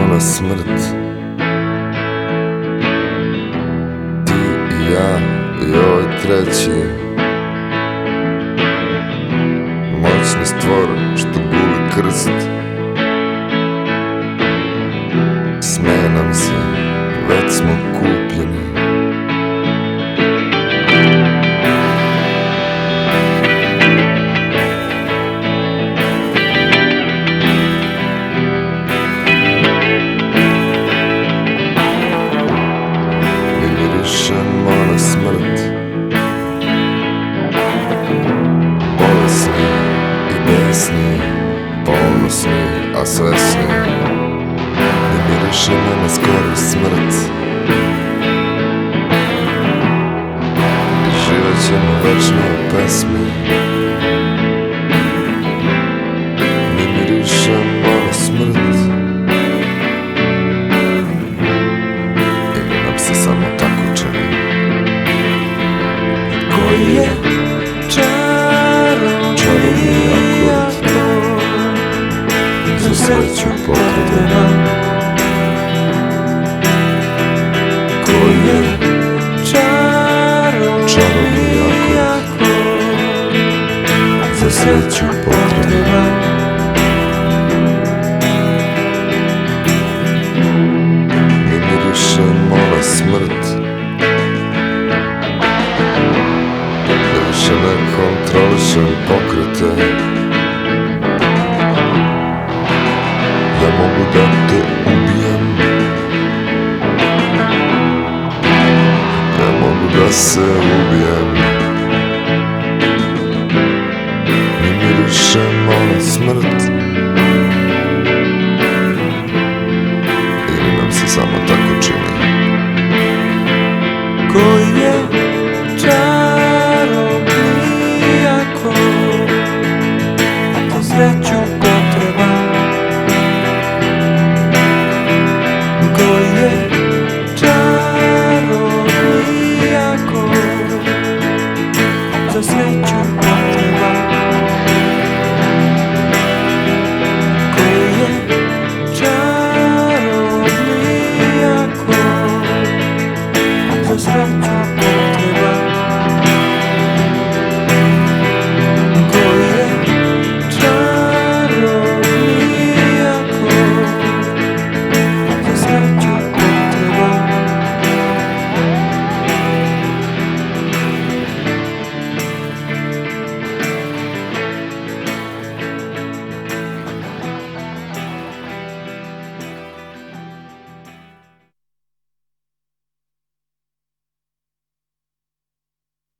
ona smrt. Ti i ja i ovaj treći, moćni stvor što guli krst. Smeje nam se, već smo kupljeni. Mirišemo na smrt. Bolesni i besni, ponosni, a svesni. Mi mirišemo na skoru smrt. I živet ćemo večno u pesmi. Mi mirišemo na smrt. Ili nam se samo tako čini. Koji je čarobni akord za sreću pokretena? Koji je čarobni akord za sreću pokretena? Mi mirišemo na smrt. Više ne kontrolišem pokrete. Ja mogu da te ubijem. Ja mogu da se ubijem. Mi mirišemo na smrt. Ili nam se samo tako